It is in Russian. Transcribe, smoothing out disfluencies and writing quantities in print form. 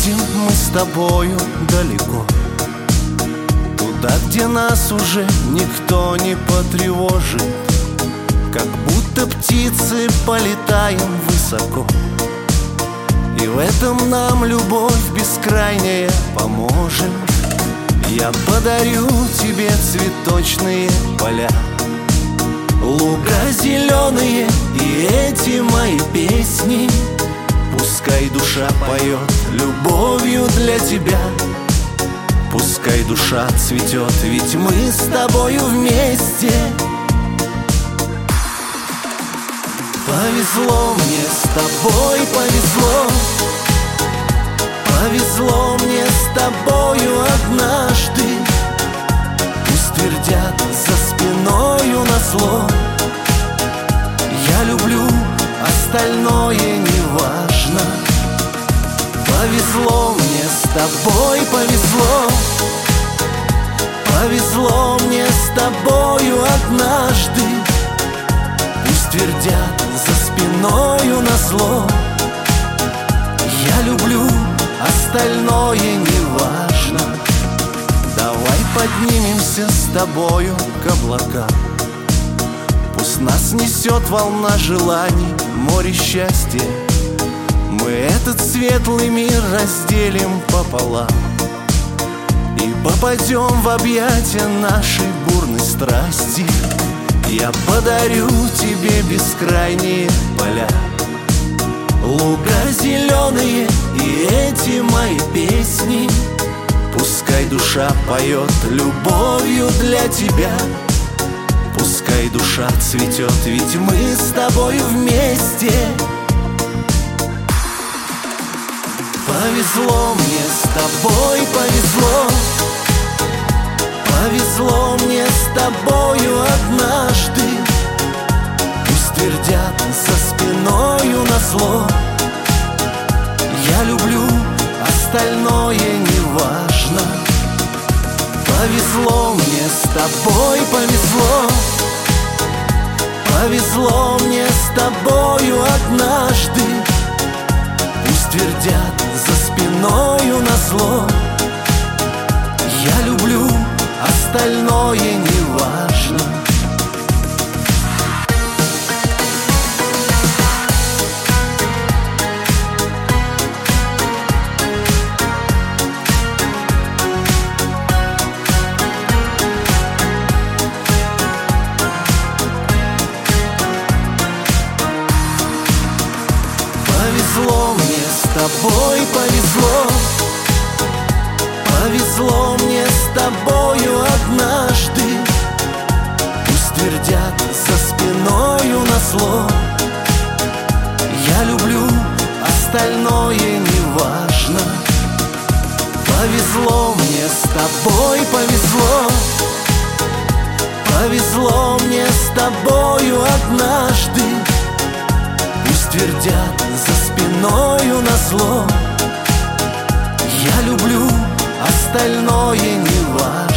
уедем мы с тобою далеко, туда, где нас уже никто не потревожит. Как будто птицы полетаем высоко, и в этом нам любовь бескрайняя поможет. Я подарю тебе цветочные поля, луга зеленые и эти мои песни. Пускай душа поет любовью для тебя, пускай душа цветет, ведь мы с тобою вместе. Повезло мне с тобой, повезло, повезло мне с тобою однажды. Пусть твердят за спиною назло, я люблю, остальное не важно. Повезло мне с тобой, повезло, повезло мне с тобою однажды. Пусть твердят за спиною назло, я люблю, остальное не важно. Давай поднимемся с тобою к облакам, пусть нас несет волна желаний, море счастья. Мы этот светлый мир разделим пополам и попадем в объятия нашей бурной страсти. Я подарю тебе бескрайние поля, луга зеленые и эти мои песни. Пускай душа поет любовью для тебя, пускай душа цветет, ведь мы с тобою вместе. Повезло мне с тобой, повезло, повезло мне с тобою однажды. Пусть твердят за спиною назло, я люблю, остальное не важно. Повезло мне с тобой, повезло, повезло мне с тобою однажды. Пусть твердят за спиною назло, я люблю, остальное не важно. Повезло мне с тобой, повезло, повезло мне с тобою однажды. Пусть твердят за спиною назло, я люблю, остальное не важно. Повезло мне с тобой, повезло, повезло мне с тобою однажды. Пусть твердят за спиною назло, я люблю, остальное не важно.